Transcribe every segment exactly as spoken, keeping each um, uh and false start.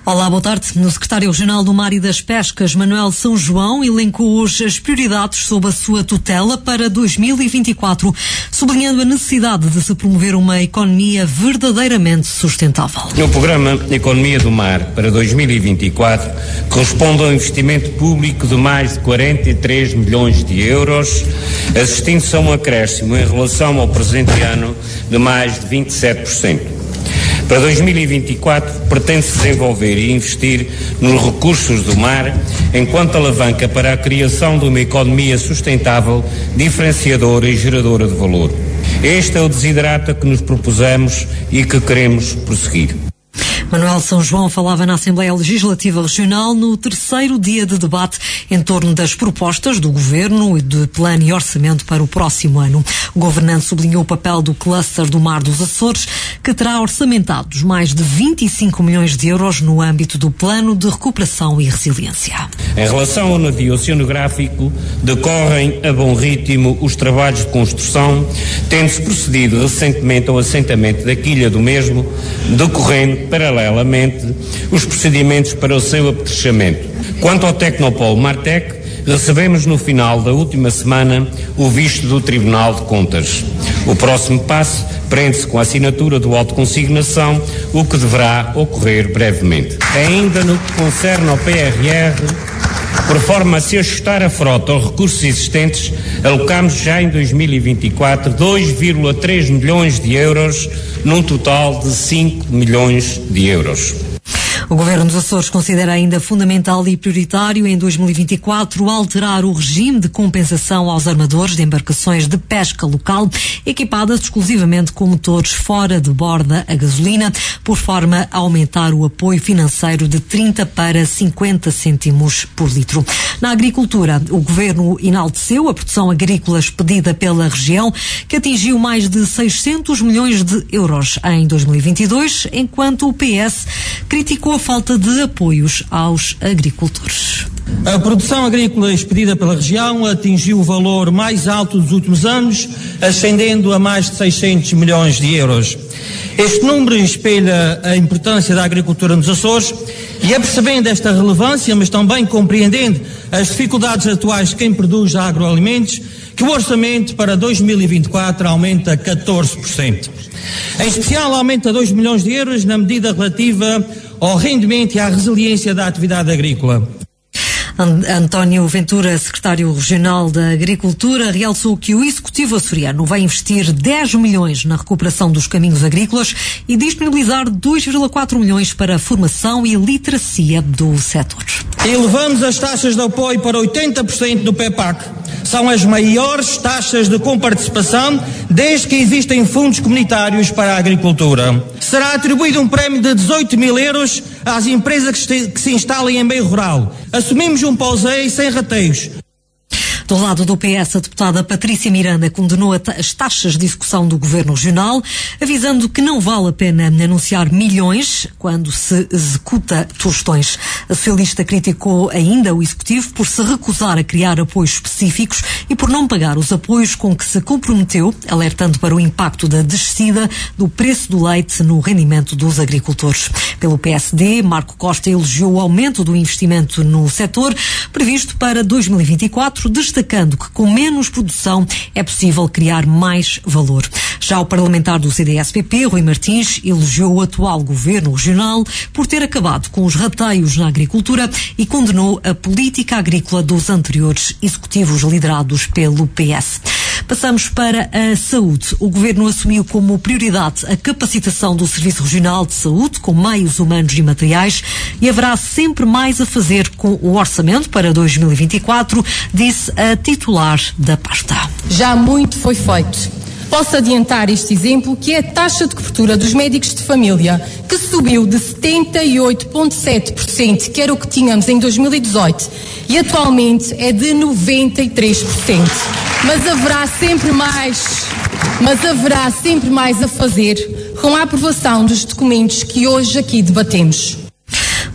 Olá, boa tarde. No secretário regional do Mar e das Pescas, Manuel São João, elencou hoje as prioridades sob a sua tutela para dois mil e vinte e quatro, sublinhando a necessidade de se promover uma economia verdadeiramente sustentável. No programa Economia do Mar para dois mil e vinte e quatro, corresponde a um investimento público de mais de quarenta e três milhões de euros, assistindo-se a um acréscimo em relação ao presente ano de mais de vinte e sete por cento. Para dois mil e vinte e quatro, pretende-se desenvolver e investir nos recursos do mar enquanto alavanca para a criação de uma economia sustentável, diferenciadora e geradora de valor. Este é o desiderata que nos propusemos e que queremos prosseguir. Manuel São João falava na Assembleia Legislativa Regional no terceiro dia de debate em torno das propostas do Governo de plano e orçamento para o próximo ano. O governante sublinhou o papel do cluster do Mar dos Açores, que terá orçamentados mais de vinte e cinco milhões de euros no âmbito do Plano de Recuperação e Resiliência. Em relação ao navio oceanográfico, decorrem a bom ritmo os trabalhos de construção, tendo-se procedido recentemente ao assentamento da quilha do mesmo, decorrendo paralelamente os procedimentos para o seu apetrechamento. Quanto ao Tecnopolo Martec, recebemos no final da última semana o visto do Tribunal de Contas. O próximo passo prende-se com a assinatura do auto de consignação, o que deverá ocorrer brevemente. Ainda no que concerne ao P R R, por forma a se ajustar a frota aos recursos existentes, alocamos já em dois mil e vinte e quatro dois vírgula três milhões de euros, num total de cinco milhões de euros. O Governo dos Açores considera ainda fundamental e prioritário em dois mil e vinte e quatro alterar o regime de compensação aos armadores de embarcações de pesca local equipadas exclusivamente com motores fora de borda a gasolina, por forma a aumentar o apoio financeiro de trinta para cinquenta cêntimos por litro. Na agricultura, o Governo enalteceu a produção agrícola expedida pela região, que atingiu mais de seiscentos milhões de euros em dois mil e vinte e dois, enquanto o P S criticou a falta de apoios aos agricultores. A produção agrícola expedida pela região atingiu o valor mais alto dos últimos anos, ascendendo a mais de seiscentos milhões de euros. Este número espelha a importância da agricultura nos Açores e é percebendo esta relevância, mas também compreendendo as dificuldades atuais de quem produz agroalimentos, que o orçamento para dois mil e vinte e quatro aumenta catorze por cento. Em especial, aumenta dois milhões de euros na medida relativa ao rendimento e à resiliência da atividade agrícola. António Ventura, secretário regional da Agricultura, realçou que o Executivo açoriano vai investir dez milhões na recuperação dos caminhos agrícolas e disponibilizar dois vírgula quatro milhões para a formação e literacia do setor. Elevamos as taxas de apoio para oitenta por cento do P E P A C. São as maiores taxas de comparticipação desde que existem fundos comunitários para a agricultura. Será atribuído um prémio de dezoito mil euros às empresas que se instalem em meio rural. Assumimos um pauseio sem rateios. Do lado do P S, a deputada Patrícia Miranda condenou as taxas de execução do Governo Regional, avisando que não vale a pena anunciar milhões quando se executa tostões. A socialista criticou ainda o Executivo por se recusar a criar apoios específicos e por não pagar os apoios com que se comprometeu, alertando para o impacto da descida do preço do leite no rendimento dos agricultores. Pelo P S D, Marco Costa elogiou o aumento do investimento no setor previsto para dois mil e vinte e quatro, destacando que com menos produção é possível criar mais valor. Já o parlamentar do C D S P P, Rui Martins, elogiou o atual governo regional por ter acabado com os rateios na agricultura e condenou a política agrícola dos anteriores executivos liderados pelo P S. Passamos para a saúde. O Governo assumiu como prioridade a capacitação do Serviço Regional de Saúde com meios humanos e materiais e haverá sempre mais a fazer com o orçamento para dois mil e vinte e quatro, disse a titular da pasta. Já muito foi feito. Posso adiantar este exemplo, que é a taxa de cobertura dos médicos de família, que subiu de setenta e oito vírgula sete por cento, que era o que tínhamos em dois mil e dezoito, e atualmente é de noventa e três por cento. Mas haverá sempre mais, mas haverá sempre mais a fazer com a aprovação dos documentos que hoje aqui debatemos.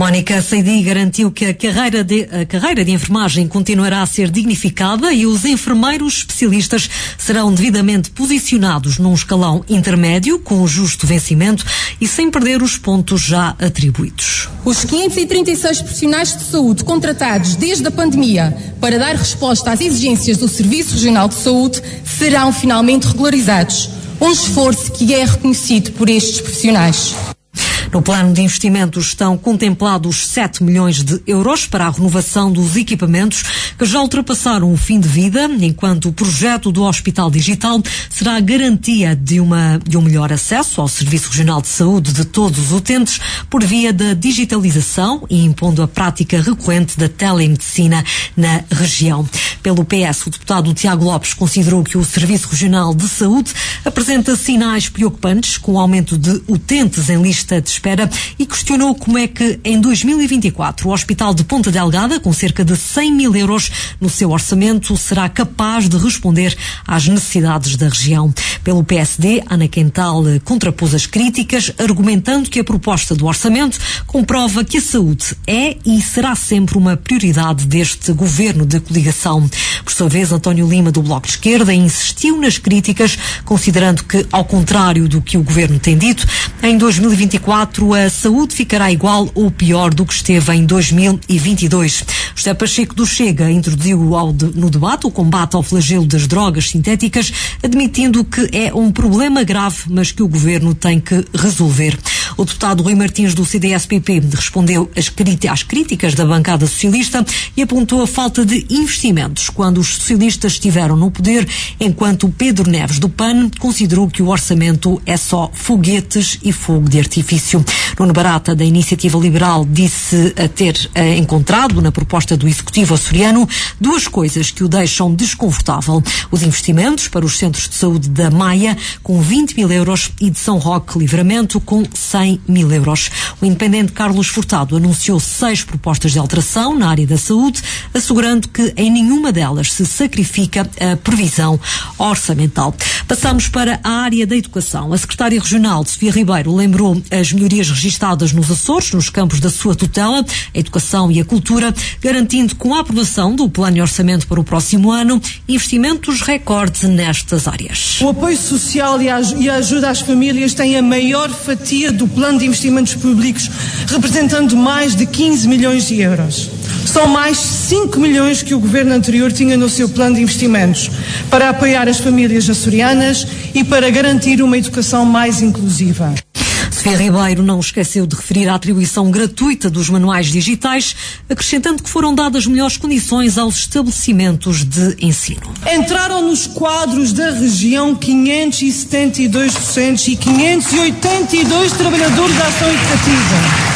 Mónica Seidi garantiu que a carreira, de, a carreira de enfermagem continuará a ser dignificada e os enfermeiros especialistas serão devidamente posicionados num escalão intermédio, com o justo vencimento e sem perder os pontos já atribuídos. Os quinhentos e trinta e seis profissionais de saúde contratados desde a pandemia para dar resposta às exigências do Serviço Regional de Saúde serão finalmente regularizados. Um esforço que é reconhecido por estes profissionais. No plano de investimentos estão contemplados sete milhões de euros para a renovação dos equipamentos que já ultrapassaram o fim de vida, enquanto o projeto do Hospital Digital será a garantia de, uma, de um melhor acesso ao Serviço Regional de Saúde de todos os utentes por via da digitalização e impondo a prática recorrente da telemedicina na região. Pelo P S, o deputado Tiago Lopes considerou que o Serviço Regional de Saúde apresenta sinais preocupantes com o aumento de utentes em lista de espera e questionou como é que em dois mil e vinte e quatro o Hospital de Ponta Delgada, com cerca de cem mil euros no seu orçamento, será capaz de responder às necessidades da região. Pelo P S D, Ana Quental contrapôs as críticas, argumentando que a proposta do orçamento comprova que a saúde é e será sempre uma prioridade deste governo de coligação. Por sua vez, António Lima, do Bloco de Esquerda, insistiu nas críticas, considerando que, ao contrário do que o governo tem dito, em dois mil e vinte e quatro a saúde ficará igual ou pior do que esteve em dois mil e vinte e dois. José Pacheco do Chega introduziu ao de, no debate o combate ao flagelo das drogas sintéticas, admitindo que é um problema grave, mas que o governo tem que resolver. O deputado Rui Martins, do C D S P P, respondeu às, às críticas da bancada socialista e apontou a falta de investimentos quando os socialistas estiveram no poder, enquanto Pedro Neves, do P A N, considerou que o orçamento é só foguetes e fogo de artifício. Nuno Barata, da Iniciativa Liberal, disse a ter eh, encontrado na proposta do Executivo açoriano duas coisas que o deixam desconfortável: os investimentos para os centros de saúde da Maia, com vinte mil euros, e de São Roque Livramento, com cem mil euros. O independente Carlos Furtado anunciou seis propostas de alteração na área da saúde, assegurando que em nenhuma delas se sacrifica a previsão orçamental. Passamos para a área da educação. A secretária regional, Sofia Ribeiro, lembrou as melhorias registadas nos Açores, nos campos da sua tutela, a educação e a cultura, garantindo com a aprovação do plano de orçamento para o próximo ano investimentos recorde nestas áreas. O apoio social e a ajuda às famílias tem a maior fatia do plano de investimentos públicos, representando mais de quinze milhões de euros. São mais cinco milhões que o governo anterior tinha no seu plano de investimentos, para apoiar as famílias açorianas e para garantir uma educação mais inclusiva. Sofia Ribeiro não esqueceu de referir a atribuição gratuita dos manuais digitais, acrescentando que foram dadas melhores condições aos estabelecimentos de ensino. Entraram nos quadros da região quinhentos e setenta e dois docentes e quinhentos e oitenta e dois trabalhadores da ação educativa.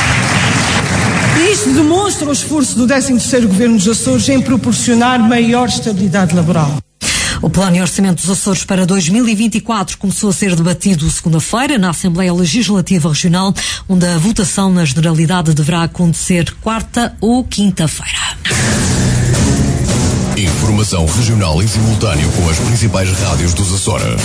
Isto demonstra o esforço do décimo terceiro Governo dos Açores em proporcionar maior estabilidade laboral. O plano de orçamento dos Açores para dois mil e vinte e quatro começou a ser debatido segunda-feira na Assembleia Legislativa Regional, onde a votação na generalidade deverá acontecer quarta ou quinta-feira. Informação regional em simultâneo com as principais rádios dos Açores.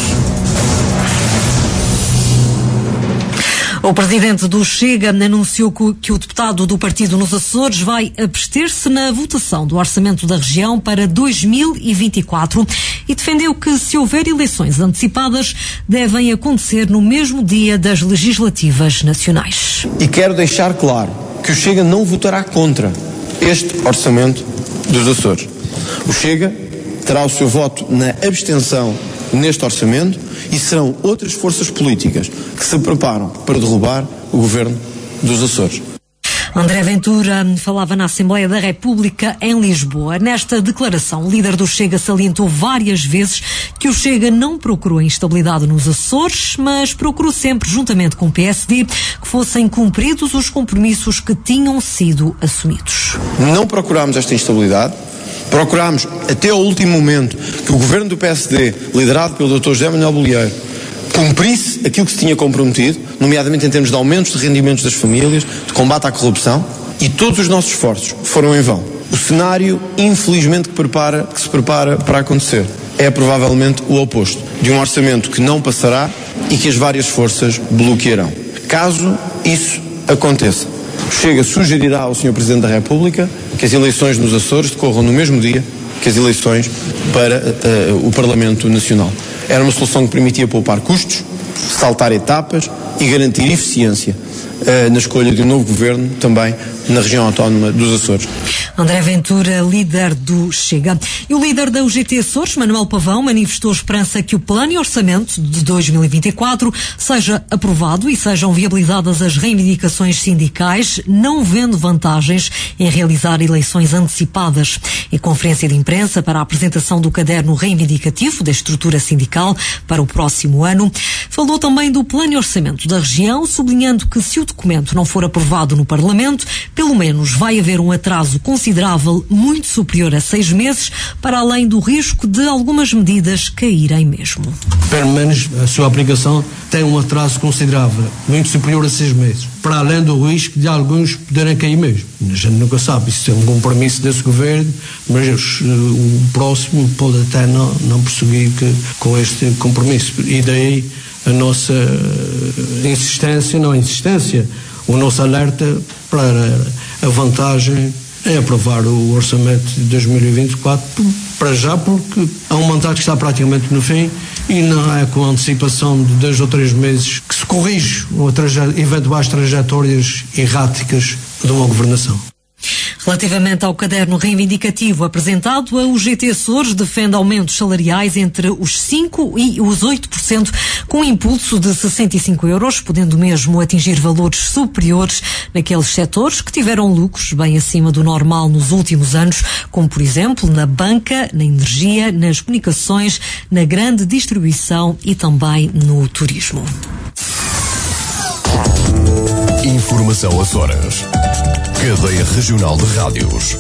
O presidente do Chega anunciou que o deputado do partido nos Açores vai abster-se na votação do orçamento da região para dois mil e vinte e quatro e defendeu que, se houver eleições antecipadas, devem acontecer no mesmo dia das legislativas nacionais. E quero deixar claro que o Chega não votará contra este orçamento dos Açores. O Chega terá o seu voto na abstenção neste orçamento e serão outras forças políticas que se preparam para derrubar o governo dos Açores. André Ventura falava na Assembleia da República em Lisboa. Nesta declaração, o líder do Chega salientou várias vezes que o Chega não procurou a instabilidade nos Açores, mas procurou sempre, juntamente com o P S D, que fossem cumpridos os compromissos que tinham sido assumidos. Não procurámos esta instabilidade. Procurámos, até ao último momento, que o governo do P S D, liderado pelo doutor José Manuel Bolieiro, cumprisse aquilo que se tinha comprometido, nomeadamente em termos de aumentos de rendimentos das famílias, de combate à corrupção, e todos os nossos esforços foram em vão. O cenário, infelizmente, que, prepara, que se prepara para acontecer é provavelmente o oposto, de um orçamento que não passará e que as várias forças bloquearão. Caso isso aconteça, O Chega sugerirá ao senhor Presidente da República que as eleições nos Açores decorram no mesmo dia que as eleições para uh, o Parlamento Nacional. Era uma solução que permitia poupar custos, saltar etapas e garantir eficiência uh, na escolha de um novo governo também na região autónoma dos Açores. André Ventura, líder do Chega. E o líder da U G T Açores, Manuel Pavão, manifestou esperança que o plano e orçamento de dois mil e vinte e quatro seja aprovado e sejam viabilizadas as reivindicações sindicais, não vendo vantagens em realizar eleições antecipadas. Em conferência de imprensa para a apresentação do caderno reivindicativo da estrutura sindical para o próximo ano, falou também do plano e orçamento da região, sublinhando que se o documento não for aprovado no Parlamento, pelo menos vai haver um atraso considerável, muito superior a seis meses, para além do risco de algumas medidas caírem mesmo. Pelo menos a sua aplicação tem um atraso considerável, muito superior a seis meses, para além do risco de alguns poderem cair mesmo. A gente nunca sabe, isso é um compromisso desse governo, mas o próximo pode até não, não prosseguir que, com este compromisso. E daí a nossa insistência, não insistência, o nosso alerta para a vantagem é aprovar o orçamento de dois mil e vinte e quatro para já, porque há um mandato que está praticamente no fim e não é com a antecipação de dois ou três meses que se corrige eventuais trajetórias erráticas de uma governação. Relativamente ao caderno reivindicativo apresentado, a U G T Açores defende aumentos salariais entre os cinco por cento e os oito por cento, com impulso de sessenta e cinco euros, podendo mesmo atingir valores superiores naqueles setores que tiveram lucros bem acima do normal nos últimos anos, como por exemplo na banca, na energia, nas comunicações, na grande distribuição e também no turismo. Informação Açores. Cadeia Regional de Rádios.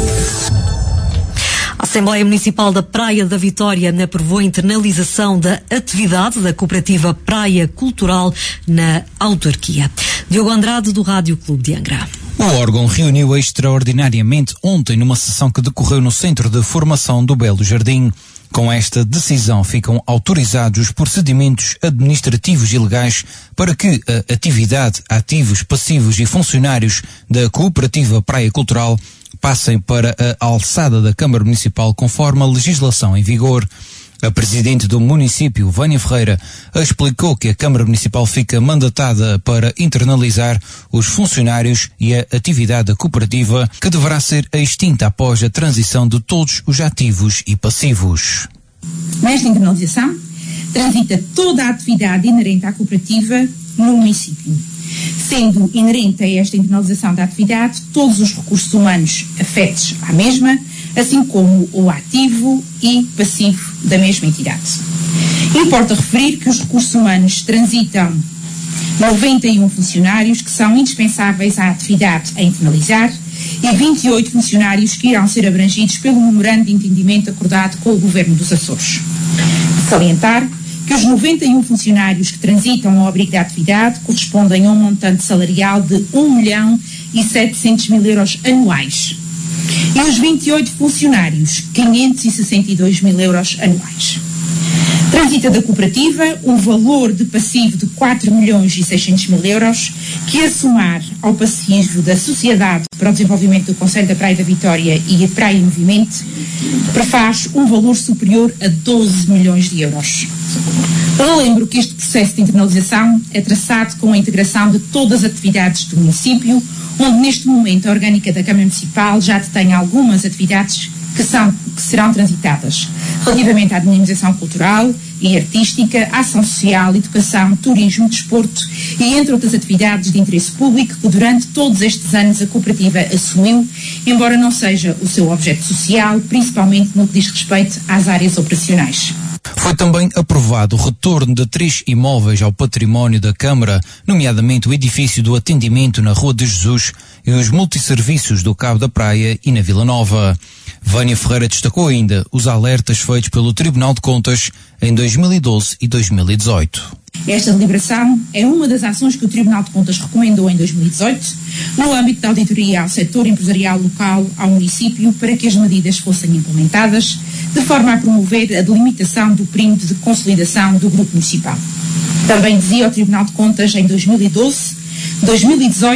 A Assembleia Municipal da Praia da Vitória aprovou a internalização da atividade da cooperativa Praia Cultural na autarquia. Diogo Andrade, do Rádio Clube de Angra. O órgão reuniu extraordinariamente ontem numa sessão que decorreu no Centro de Formação do Belo Jardim. Com esta decisão ficam autorizados os procedimentos administrativos e legais para que a atividade, ativos, passivos e funcionários da cooperativa Praia Cultural passem para a alçada da Câmara Municipal conforme a legislação em vigor. A presidente do município, Vânia Ferreira, explicou que a Câmara Municipal fica mandatada para internalizar os funcionários e a atividade da cooperativa, que deverá ser extinta após a transição de todos os ativos e passivos. Nesta internalização, transita toda a atividade inerente à cooperativa no município, sendo inerente a esta internalização da atividade todos os recursos humanos afetos à mesma, assim como o ativo e passivo da mesma entidade. Importa referir que os recursos humanos transitam noventa e um funcionários que são indispensáveis à atividade a internalizar e vinte e oito funcionários que irão ser abrangidos pelo memorando de entendimento acordado com o Governo dos Açores. De salientar que os noventa e um funcionários que transitam ao abrigo da atividade correspondem a um montante salarial de um milhão e setecentos mil euros anuais. E os vinte e oito funcionários, quinhentos e sessenta e dois mil euros anuais. Transita da cooperativa um valor de passivo de quatro milhões e seiscentos mil euros, que a somar ao passivo da Sociedade para o Desenvolvimento do Concelho da Praia da Vitória e a Praia em Movimento, prefaz um valor superior a doze milhões de euros. Eu lembro que este processo de internalização é traçado com a integração de todas as atividades do município, onde neste momento a orgânica da Câmara Municipal já detém algumas atividades que, são, que serão transitadas, relativamente à dinamização cultural e artística, ação social, educação, turismo, desporto e entre outras atividades de interesse público que durante todos estes anos a cooperativa assumiu, embora não seja o seu objeto social, principalmente no que diz respeito às áreas operacionais. Foi também aprovado o retorno de três imóveis ao património da Câmara, nomeadamente o edifício do atendimento na Rua de Jesus e os multisserviços do Cabo da Praia e na Vila Nova. Vânia Ferreira destacou ainda os alertas feitos pelo Tribunal de Contas em dois mil e doze e dois mil e dezoito. Esta deliberação é uma das ações que o Tribunal de Contas recomendou em dois mil e dezoito, no âmbito da auditoria ao setor empresarial local, ao município, para que as medidas fossem implementadas, de forma a promover a delimitação do perímetro de consolidação do Grupo Municipal. Também dizia o Tribunal de Contas em dois mil e doze, dois mil e dezoito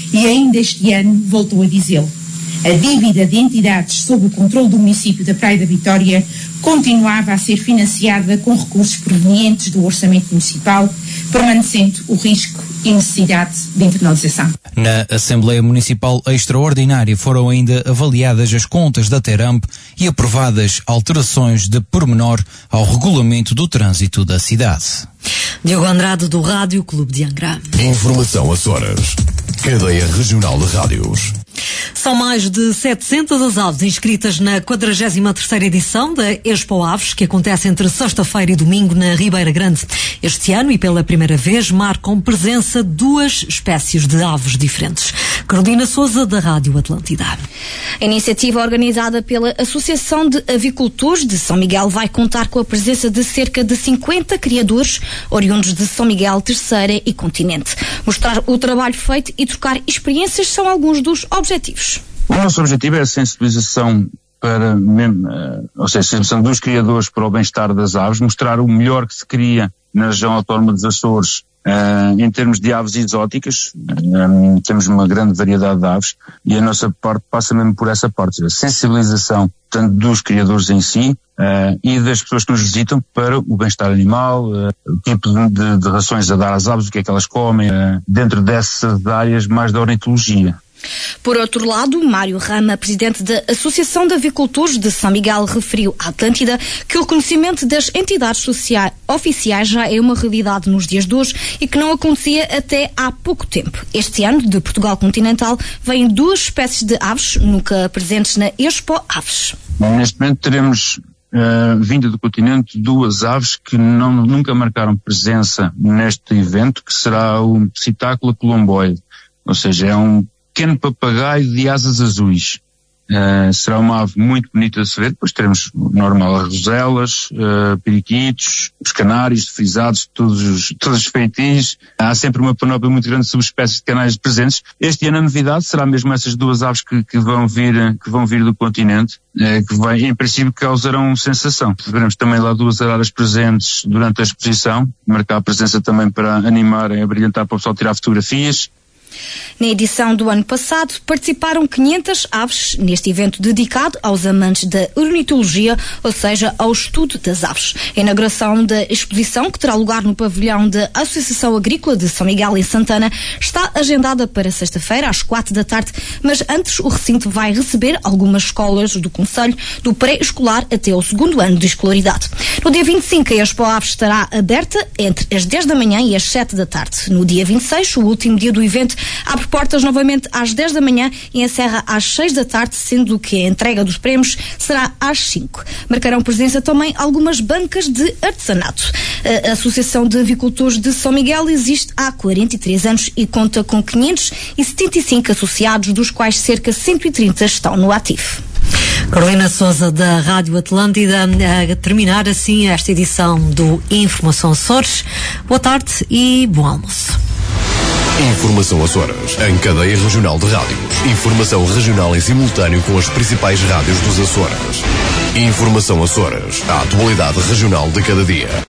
E ainda este ano voltou a dizê-lo. A dívida de entidades sob o controle do município da Praia da Vitória continuava a ser financiada com recursos provenientes do orçamento municipal, permanecendo o risco e necessidade de internalização. Na Assembleia Municipal Extraordinária foram ainda avaliadas as contas da Teramp e aprovadas alterações de pormenor ao regulamento do trânsito da cidade. Diogo Andrade, do Rádio Clube de Angra. Informação Açores. Cadeia Regional de Rádios. São mais de setecentas as aves inscritas na quadragésima terceira edição da Expo Aves, que acontece entre sexta-feira e domingo na Ribeira Grande. Este ano, e pela primeira vez, marcam presença duas espécies de aves diferentes. Carolina Sousa, da Rádio Atlântida. A iniciativa organizada pela Associação de Avicultores de São Miguel vai contar com a presença de cerca de cinquenta criadores oriundos de São Miguel, Terceira e Continente. Mostrar o trabalho feito e trocar experiências são alguns dos objetivos. O nosso objetivo é a sensibilização para, mesmo, ou seja, a sensibilização dos criadores para o bem-estar das aves, mostrar o melhor que se cria na região autónoma dos Açores uh, em termos de aves exóticas. Um, temos uma grande variedade de aves e a nossa parte passa mesmo por essa parte, a sensibilização tanto dos criadores em si uh, e das pessoas que nos visitam para o bem-estar animal, uh, o tipo de, de, de rações a dar às aves, o que é que elas comem, uh, dentro dessas áreas mais da ornitologia. Por outro lado, Mário Rama, presidente da Associação de Avicultores de São Miguel, referiu à Atlântida que o reconhecimento das entidades sociais oficiais já é uma realidade nos dias de hoje e que não acontecia até há pouco tempo. Este ano, de Portugal continental, vêm duas espécies de aves nunca presentes na Expo Aves. Neste momento teremos uh, vinda do continente duas aves que não, nunca marcaram presença neste evento, que será o Citácula colomboide, ou seja, é um pequeno papagaio de asas azuis. Uh, será uma ave muito bonita de se ver. Depois teremos normal as roselas, uh, periquitos, os canários frisados, todos os, todos os feitiços. Há sempre uma panóplia muito grande de subespécies de canários presentes. Este ano a novidade será mesmo essas duas aves que, que vão vir, que vão vir do continente, uh, que vai, em princípio causarão sensação. Veremos também lá duas araras presentes durante a exposição, marcar a presença também para animar e abrilhantar para o pessoal tirar fotografias. Na edição do ano passado, participaram quinhentas aves neste evento dedicado aos amantes da ornitologia, ou seja, ao estudo das aves. A inauguração da exposição, que terá lugar no pavilhão da Associação Agrícola de São Miguel, em Santana, está agendada para sexta-feira, às quatro da tarde, mas antes o recinto vai receber algumas escolas do concelho, do pré-escolar até ao segundo ano de escolaridade. No dia vinte e cinco, a Expo Aves estará aberta entre as dez da manhã e as sete da tarde. No dia vinte e seis, o último dia do evento, abre portas novamente às dez da manhã e encerra às seis da tarde, sendo que a entrega dos prémios será às cinco. Marcarão presença também algumas bancas de artesanato. A Associação de Avicultores de São Miguel existe há quarenta e três anos e conta com quinhentos e setenta e cinco associados, dos quais cerca de cento e trinta estão no ativo. Carolina Sousa, da Rádio Atlântida, a terminar assim esta edição do Informação Açores. Boa tarde e bom almoço. Informação Açores, em cadeia regional de rádios. Informação regional em simultâneo com as principais rádios dos Açores. Informação Açores, a atualidade regional de cada dia.